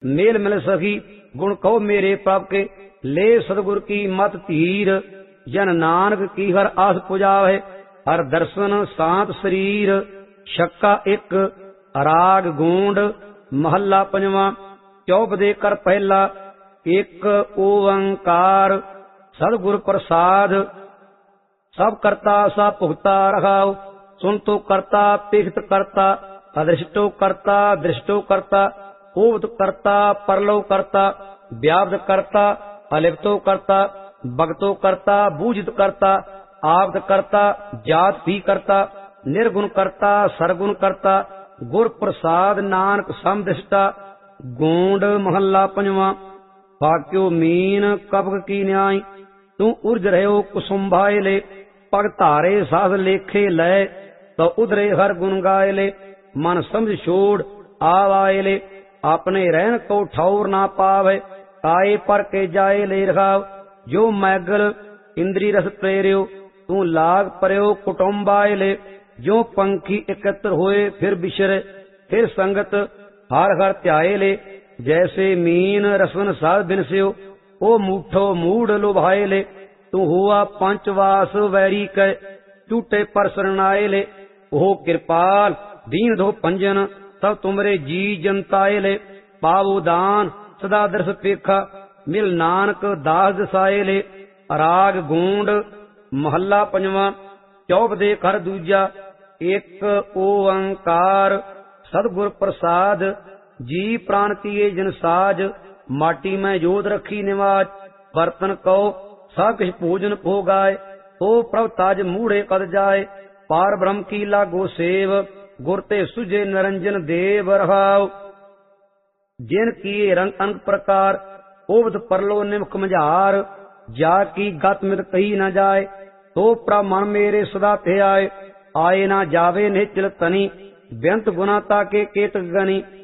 Mail मिल सखी गुण कहो मेरे प्रभ के। ले सतगुर की मत धीर जन नानक की हर आस पुजावे। हर दर्शन शांत शरीर छक्का एक राग गूंड महला पंजवा। चौपदे कर पहला एक ओंकार सतगुर प्रसाद। सब करता सा भुगता रखाओ। सुन तो करता पिखत करता अदृष्टो करता दृष्टो करता। ओवत करता परलो करता व्याप्त करता अलिप्तो करता। भगतो करता बूझित करता आप्त करता जात भी करता। निर्गुण करता सरगुण करता गुर प्रसाद नानक समदृष्टा। गूंड महला पंजवा। वाक्यो मीन कपक की न्याय तू उर्ज रहो कुसुम्भाए ले। पग धारे साध लेखे लय तो उधरे हर गुण गाय ले। मन समझ छोड़ आवाए ले अपने रहन को ठौर ना पावे। आए पर के जाए ले रखाव जो मैगल इंद्री रस प्रेरियो। तू लाग परयो कुटुम्बाए ले जो पंखी एकत्र होए फिर बिछरे। फिर संगत हर हर ध्याए ले जैसे मीन रसन साध बिनस्यो। ओ मूठो मूढ़ लुभाए ले तू हुआ पंचवास वैरी कै। टूटे पर शरणाए ले ओ कृपाल दीन धो पंजन तब तुमरे जी जनताए ले। पावो दान सदा दर्श पेखा मिल नानक दास दसाए ले। राग गूंड महला पंजवा। चौपदे कर दूजा एक ओंकार सतगुर प्रसाद। जी प्राण किए जिन साज माटी में जोत रखी निवाज। बर्तन कहो सब किछ भोजन हो गाय तो प्रभ ताज मूढ़े कद जाए। पार ब्रह्म की लागो सेव गुर ते सुजे निरंजन देव रहाव। जिन किए रंग अंग प्रकार ओवत परलो निमख मझार। जा की गत मित कही न जाए तो प्रभ मन मेरे सदा थे आए। आए ना जावे निश्चल तनी बेंत गुना ताके केतक गनी।